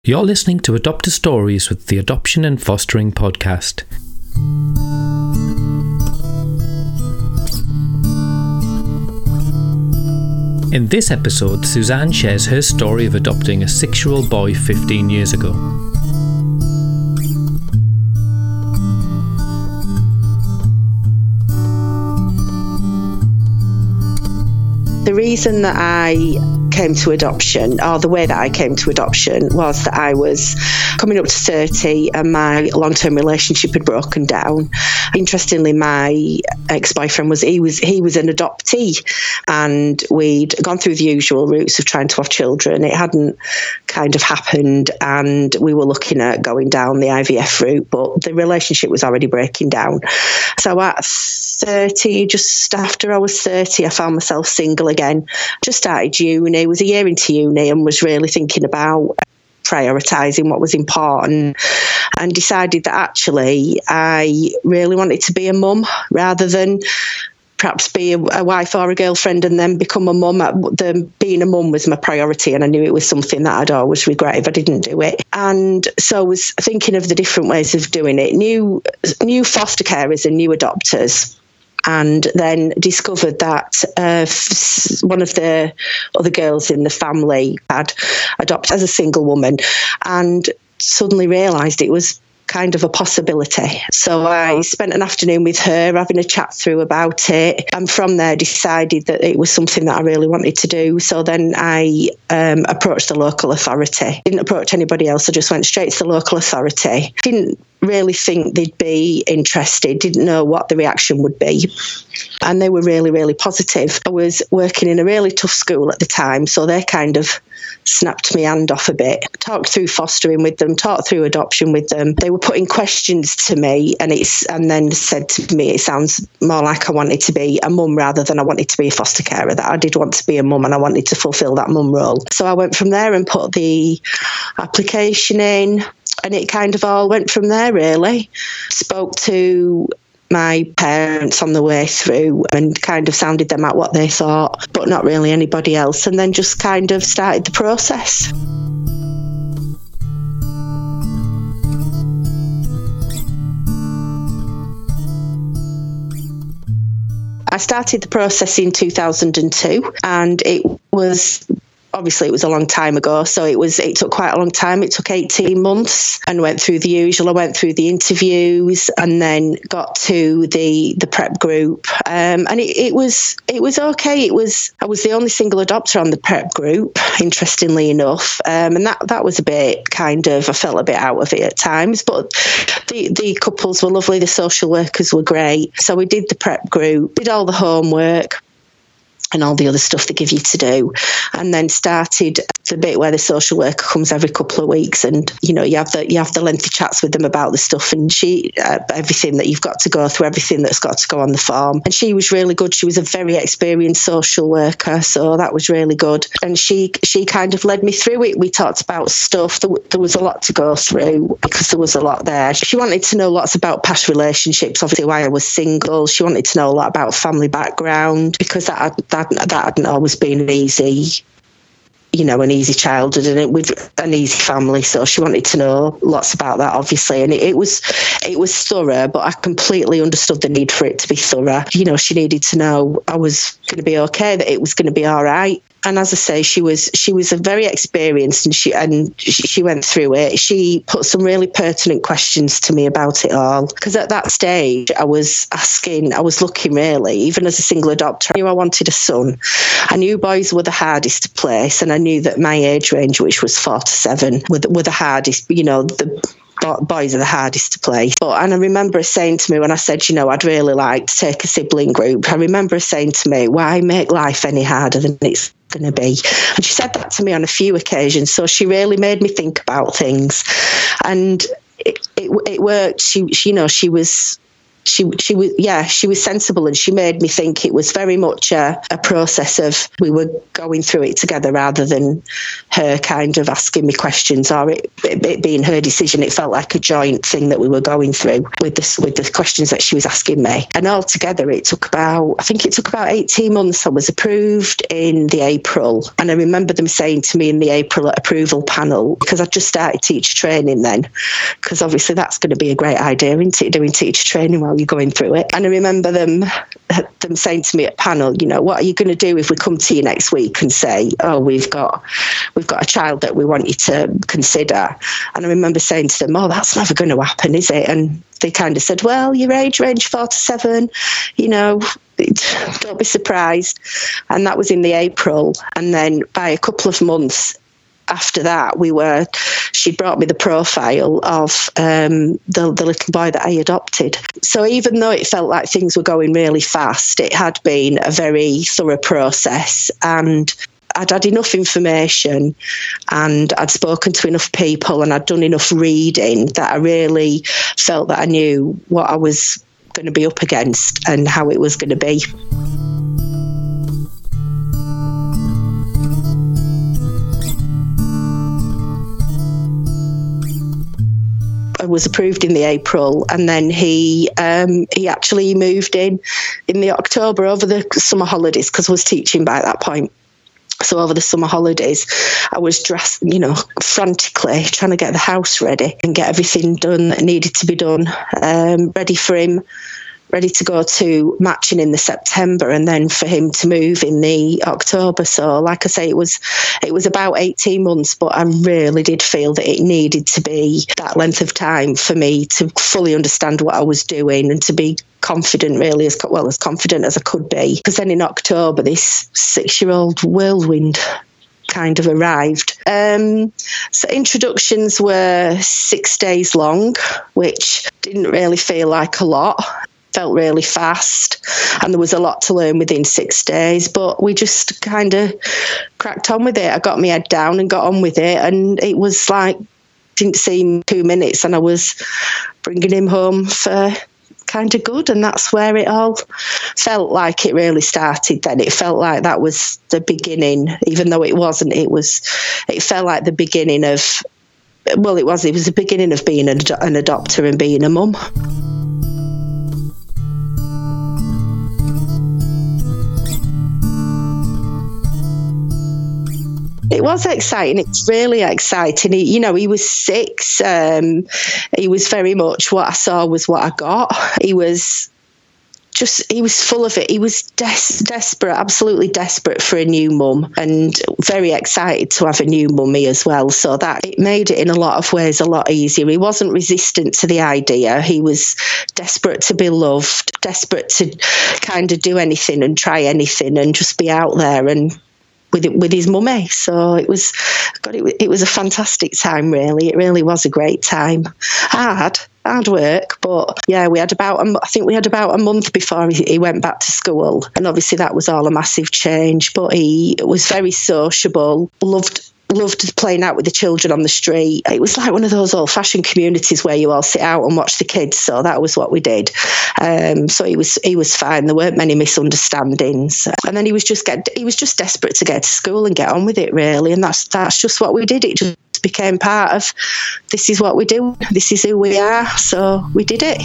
You're listening to Adopt a Stories with the Adoption and Fostering Podcast. In this episode, Suzanne shares her story of adopting a 6-year-old boy 15 years ago. The reason that I came to adoption, or the way that I came to adoption, was that I was coming up to 30 and my long-term relationship had broken down. Interestingly, my ex-boyfriend was an adoptee, and we'd gone through the usual routes of trying to have children. It hadn't kind of happened, and we were looking at going down the IVF route, but the relationship was already breaking down. So at 30, just after I was 30, I found myself single again. Just started uni, was a year into uni, and was really thinking about prioritising what was important, and decided that actually I really wanted to be a mum rather than perhaps be a wife or a girlfriend and then become a mum. Being a mum was my priority, and I knew it was something that I'd always regret if I didn't do it. And so I was thinking of the different ways of doing it, new foster carers and new adopters. And then discovered that one of the other girls in the family had adopted as a single woman, and suddenly realised it was kind of a possibility. So I spent an afternoon with her having a chat through about it, and from there decided that it was something that I really wanted to do. So then I approached the local authority. Didn't approach anybody else, I just went straight to the local authority. Didn't really think they'd be interested, didn't know what the reaction would be. And they were really, really positive. I was working in a really tough school at the time, so they kind of snapped my hand off a bit. Talked through fostering with them, talked through adoption with them. They were putting questions to me, and then said to me, it sounds more like I wanted to be a mum rather than I wanted to be a foster carer, that I did want to be a mum and I wanted to fulfil that mum role. So I went from there and put the application in, and it kind of all went from there, really. Spoke to my parents on the way through and kind of sounded them out what they thought, but not really anybody else, and then just kind of started the process. I started the process in 2002, and it was a long time ago, so it took quite a long time. It took 18 months and went through the usual. I went through the interviews and then got to the prep group, and it was okay. I was the only single adopter on the prep group, interestingly enough, and that was a bit kind of, I felt a bit out of it at times, but the couples were lovely, the social workers were great. So we did the prep group, did all the homework and all the other stuff they give you to do, and then started the bit where the social worker comes every couple of weeks, and you have the lengthy chats with them about the stuff, and everything that you've got to go through, everything that's got to go on the form. And she was really good. She was a very experienced social worker, so that was really good. And she kind of led me through it. We talked about stuff. There was a lot to go through because there was a lot there. She wanted to know lots about past relationships, obviously why I was single. She wanted to know a lot about family background, because that hadn't always been an easy childhood and with an easy family. So she wanted to know lots about that, obviously. And it was thorough, but I completely understood the need for it to be thorough. She needed to know I was going to be okay, that it was going to be all right. And as I say, she was a very experienced, and she went through it. She put some really pertinent questions to me about it all, because at that stage I was looking, really, even as a single adopter, I knew I wanted a son. I knew boys were the hardest to place, and I knew that my age range, which was 4 to 7, were the hardest. The boys are the hardest to place. And I remember her saying to me when I said, I'd really like to take a sibling group, I remember her saying to me, why make life any harder than it's going to be? And she said that to me on a few occasions, so she really made me think about things, and it worked. She was she was sensible, and she made me think it was very much a process of we were going through it together rather than her kind of asking me questions or it being her decision. It felt like a joint thing that we were going through with the questions that she was asking me. And altogether it took about 18 months. I was approved in the April, and I remember them saying to me in the April approval panel, because I just started teacher training then, because obviously that's going to be a great idea, isn't it, doing teacher training while you're going through it. And I remember them saying to me at panel, what are you going to do if we come to you next week and say, oh, we've got a child that we want you to consider? And I remember saying to them, oh, that's never going to happen, is it? And they kind of said, well, your age range 4 to 7, don't be surprised. And that was in the April. And then by a couple of months after that, she brought me the profile of the little boy that I adopted. So even though it felt like things were going really fast, it had been a very thorough process, and I'd had enough information and I'd spoken to enough people and I'd done enough reading that I really felt that I knew what I was going to be up against and how it was going to be. I was approved in the April, and then he actually moved in the October over the summer holidays, because I was teaching by that point. So over the summer holidays, I was dressed, frantically trying to get the house ready and get everything done that needed to be done, ready for him, ready to go to matching in the September, and then for him to move in the October. So like I say, it was about 18 months, but I really did feel that it needed to be that length of time for me to fully understand what I was doing and to be confident, really, as confident as I could be. Because then in October, this 6-year-old whirlwind kind of arrived. So introductions were 6 days long, which didn't really feel like a lot. Felt really fast, and there was a lot to learn within 6 days, but we just kind of cracked on with it. I got my head down and got on with it, and it was like, didn't seem 2 minutes and I was bringing him home for kind of good, and that's where it all felt like it really started then. It felt like that was the beginning, even though it wasn't. It felt like the beginning of, well, it was the beginning of being an adopter and being a mum. It was exciting. It's really exciting. He was 6. He was very much what I saw was what I got. He was full of it. He was desperate, absolutely desperate for a new mum, and very excited to have a new mummy as well. So that it made it in a lot of ways a lot easier. He wasn't resistant to the idea. He was desperate to be loved, desperate to kind of do anything and try anything and just be out there and with his mummy. So it was a fantastic time, really. It really was a great time. Hard work, but yeah, we had about a month before he went back to school, and obviously that was all a massive change. But he was very sociable, loved playing out with the children on the street. It was like one of those old-fashioned communities where you all sit out and watch the kids. So that was what we did. So he was fine. There weren't many misunderstandings. And then he was just desperate to get to school and get on with it, really. And that's just what we did. It just became part of, this is what we do. This is who we are. So we did it.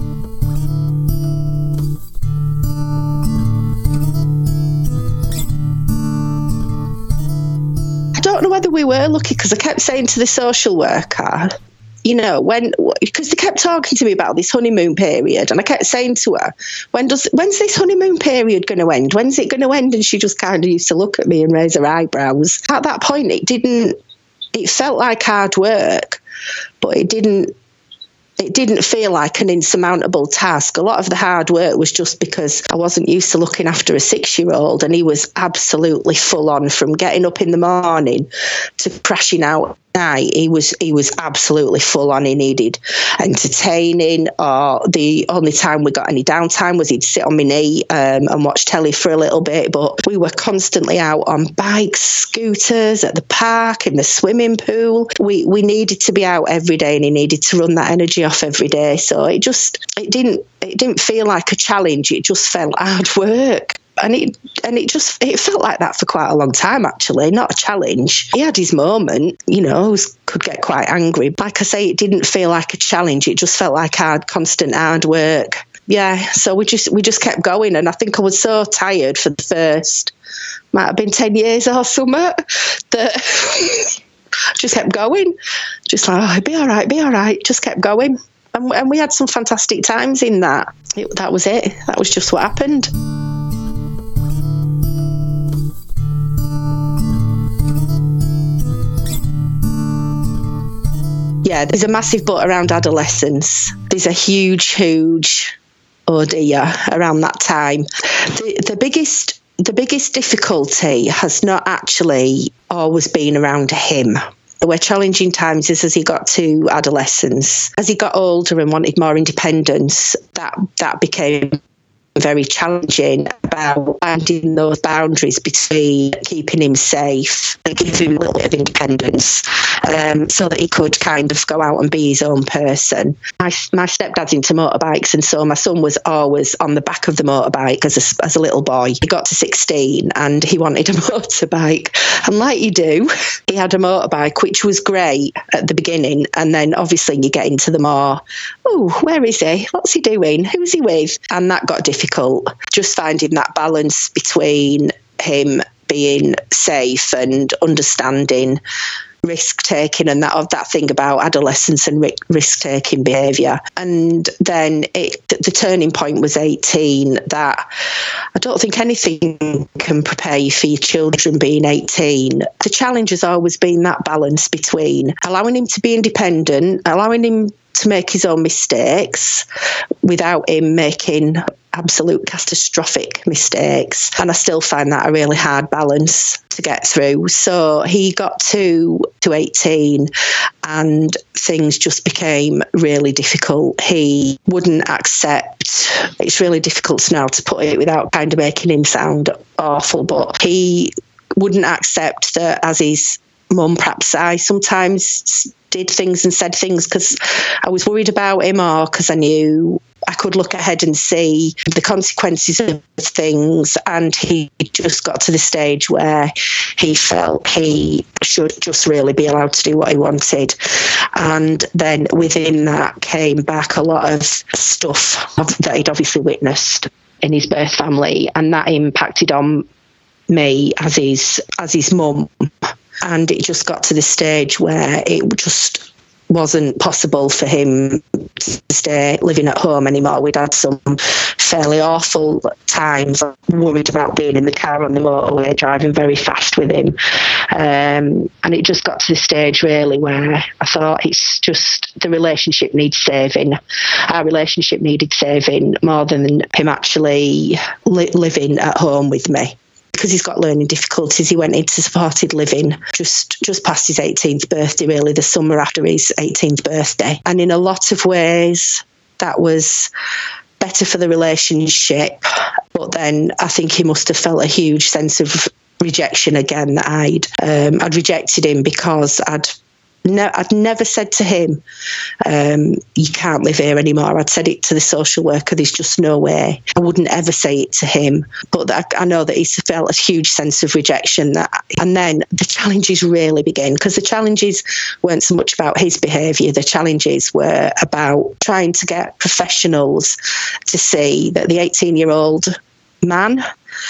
I don't know whether we were lucky, because I kept saying to the social worker, because they kept talking to me about this honeymoon period, and I kept saying to her, when's this honeymoon period going to end? When's it going to end? And she just kind of used to look at me and raise her eyebrows. At that point, it felt like hard work, but it didn't feel like an insurmountable task. A lot of the hard work was just because I wasn't used to looking after a 6-year-old, and he was absolutely full on, from getting up in the morning to crashing out night, he was absolutely full on. He needed entertaining, or the only time we got any downtime was he'd sit on my knee and watch telly for a little bit. But we were constantly out on bikes, scooters, at the park, in the swimming pool. We needed to be out every day, and he needed to run that energy off every day. So it didn't feel like a challenge. It just felt hard work. And it felt like that for quite a long time, actually, not a challenge. He had his moment, could get quite angry. Like I say, it didn't feel like a challenge. It just felt like constant hard work. Yeah, so we just kept going. And I think I was so tired for the first, might have been 10 years or something, that just kept going. Just like, it'd be all right. Just kept going. And we had some fantastic times in that. That was it. That was just what happened. Yeah, there's a massive but around adolescence. There's a huge oh dear around that time. The biggest difficulty has not actually always been around him. There were challenging times as he got to adolescence. As he got older and wanted more independence, that became very challenging about finding those boundaries between keeping him safe and giving him a little bit of independence, so that he could kind of go out and be his own person. My stepdad's into motorbikes, and so my son was always on the back of the motorbike as a little boy. He got to 16 and he wanted a motorbike, and like you do, he had a motorbike, which was great at the beginning, and then obviously you get into the more, where is he? What's he doing? Who's he with? And that got difficult. Just finding that balance between him being safe and understanding risk-taking and that thing about adolescence and risk-taking behaviour. And then the turning point was 18, that I don't think anything can prepare you for your children being 18. The challenge has always been that balance between allowing him to be independent, allowing him to make his own mistakes without him making absolute catastrophic mistakes. And I still find that a really hard balance to get through. So he got to 18 and things just became really difficult. He wouldn't accept, it's really difficult now to put it without kind of making him sound awful, but he wouldn't accept that as his mum, perhaps I sometimes did things and said things because I was worried about him, or because I knew I could look ahead and see the consequences of things. And he just got to the stage where he felt he should just really be allowed to do what he wanted. And then within that came back a lot of stuff that he'd obviously witnessed in his birth family, and that impacted on me as his mum. And it just got to the stage where it just wasn't possible for him to stay living at home anymore. We'd had some fairly awful times. I worried about being in the car on the motorway, driving very fast with him. And it just got to the stage really where I thought it's just the relationship needs saving. Our relationship needed saving more than him actually living at home with me. Because he's got learning difficulties, he went into supported living just past his 18th birthday, really, the summer after his 18th birthday. And in a lot of ways, that was better for the relationship. But then I think he must have felt a huge sense of rejection again, that I'd rejected him because I'd never said to him, you can't live here anymore. I'd said it to the social worker, there's just no way. I wouldn't ever say it to him. But I know that he felt a huge sense of rejection. And then the challenges really began, because the challenges weren't so much about his behaviour. The challenges were about trying to get professionals to see that the 18-year-old man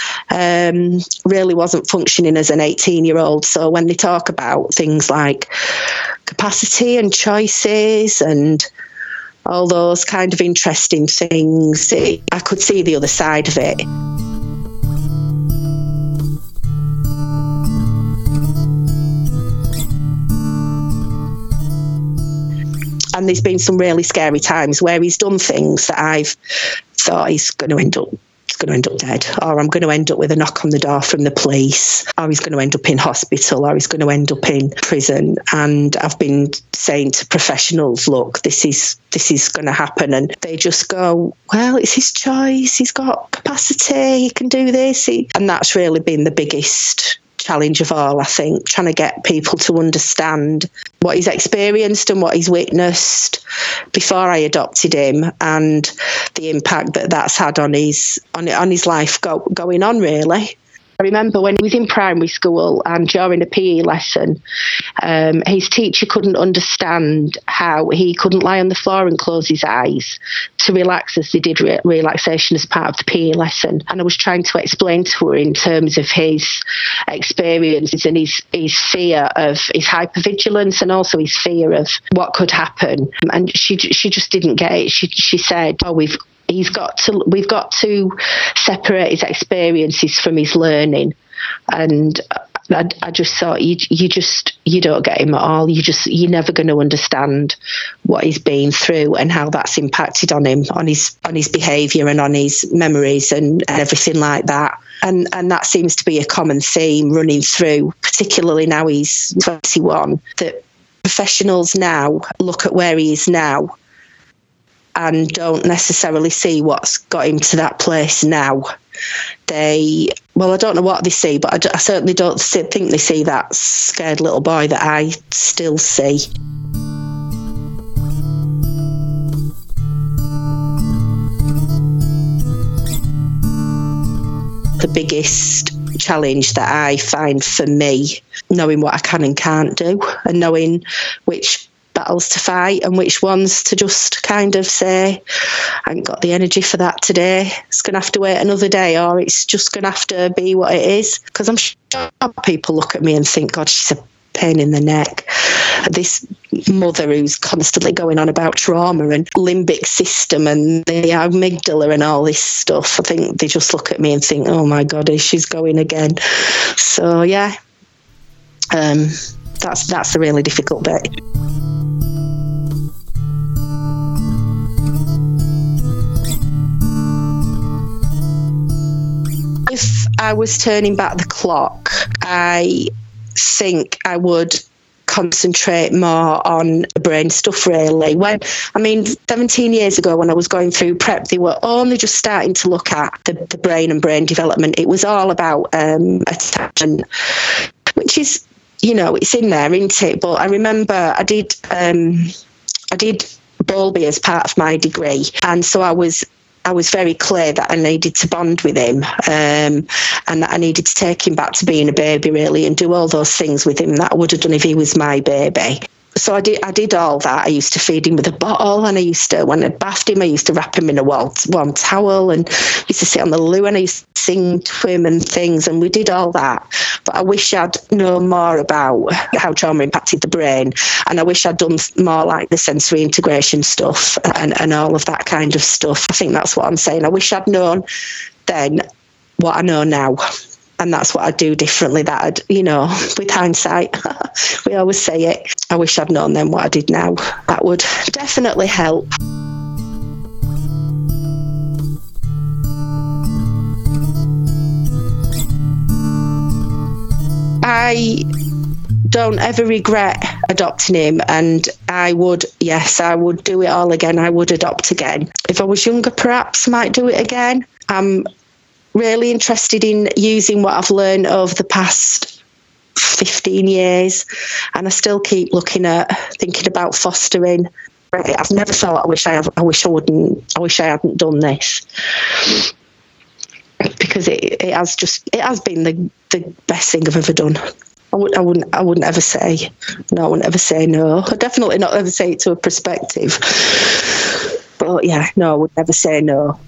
really wasn't functioning as an 18-year-old. So when they talk about things like capacity and choices and all those kind of interesting things, I could see the other side of it. And there's been some really scary times where he's done things that I've thought he's going to end up going to end up dead, or I'm going to end up with a knock on the door from the police, or he's going to end up in hospital, or he's going to end up in prison. And I've been saying to professionals, look, this is going to happen. And they just go, well, it's his choice. He's got capacity. He can do this. And that's really been the biggest challenge of all, I think, trying to get people to understand what he's experienced and what he's witnessed before I adopted him, and the impact that that's had on his life going on, really. I remember when he was in primary school and during a PE lesson, his teacher couldn't understand how he couldn't lie on the floor and close his eyes to relax, as they did relaxation as part of the PE lesson. And I was trying to explain to her in terms of his experiences and his fear of his hypervigilance, and also his fear of what could happen. And she just didn't get it. She said, oh, we've got to separate his experiences from his learning. And I just thought, you don't get him at all. You're never going to understand what he's been through and how that's impacted on him, on his behaviour and on his memories and everything like that. And that seems to be a common theme running through, particularly now he's 21, that professionals now look at where he is now and don't necessarily see what's got him to that place now. I don't know what they see, but I certainly don't think they see that scared little boy that I still see. The biggest challenge that I find for me, knowing what I can and can't do, and knowing which battles to fight and which ones to just kind of say, I ain't got the energy for that today, it's going to have to wait another day, or it's just going to have to be what it is. Because I'm sure people look at me and think, God, she's a pain in the neck. This mother who's constantly going on about trauma and limbic system and the amygdala and all this stuff, I think they just look at me and think, oh my God, she's going again. So yeah, that's the really difficult bit. If I was turning back the clock, I think I would concentrate more on the brain stuff, really. 17 years ago when I was going through prep, they were only just starting to look at the brain and brain development. It was all about attachment, which is, it's in there, isn't it? But I remember I did Bowlby as part of my degree, and so I was very clear that I needed to bond with him, and that I needed to take him back to being a baby, really, and do all those things with him that I would have done if he was my baby. So I did all that. I used to feed him with a bottle, and when I bathed him, I used to wrap him in a warm towel, and used to sit on the loo, and I used to sing to him and things, and we did all that. But I wish I'd known more about how trauma impacted the brain, and I wish I'd done more like the sensory integration stuff and all of that kind of stuff. I think that's what I'm saying. I wish I'd known then what I know now. And that's what I'd do differently. With hindsight, we always say it. I wish I'd known then what I did now. That would definitely help. I don't ever regret adopting him, and I would do it all again. I would adopt again. If I was younger, perhaps I might do it again. I'm really interested in using what I've learned over the past 15 years, and I still keep thinking about fostering. I've never thought, I wish I hadn't done this, because it has been the best thing I've ever done. I wouldn't ever say no. I wouldn't ever say no. I'd definitely not ever say it to a prospective. But yeah, no, I would never say no.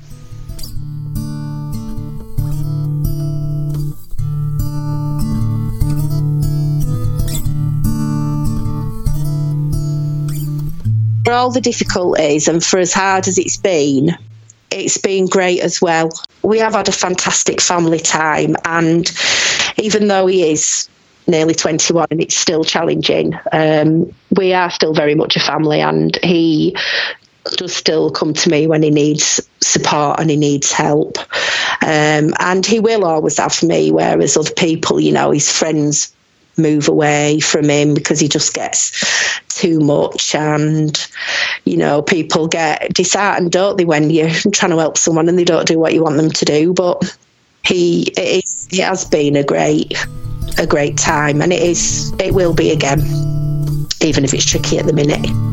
For all the difficulties and for as hard as it's been great as well. We have had a fantastic family time, and even though he is nearly 21 and it's still challenging, we are still very much a family, and he does still come to me when he needs support and he needs help. And he will always have me, whereas other people, you know, his friends move away from him because he just gets too much. And, you know, people get disheartened, don't they, when you're trying to help someone and they don't do what you want them to do. But it has been a great time, and it will be again, even if it's tricky at the minute.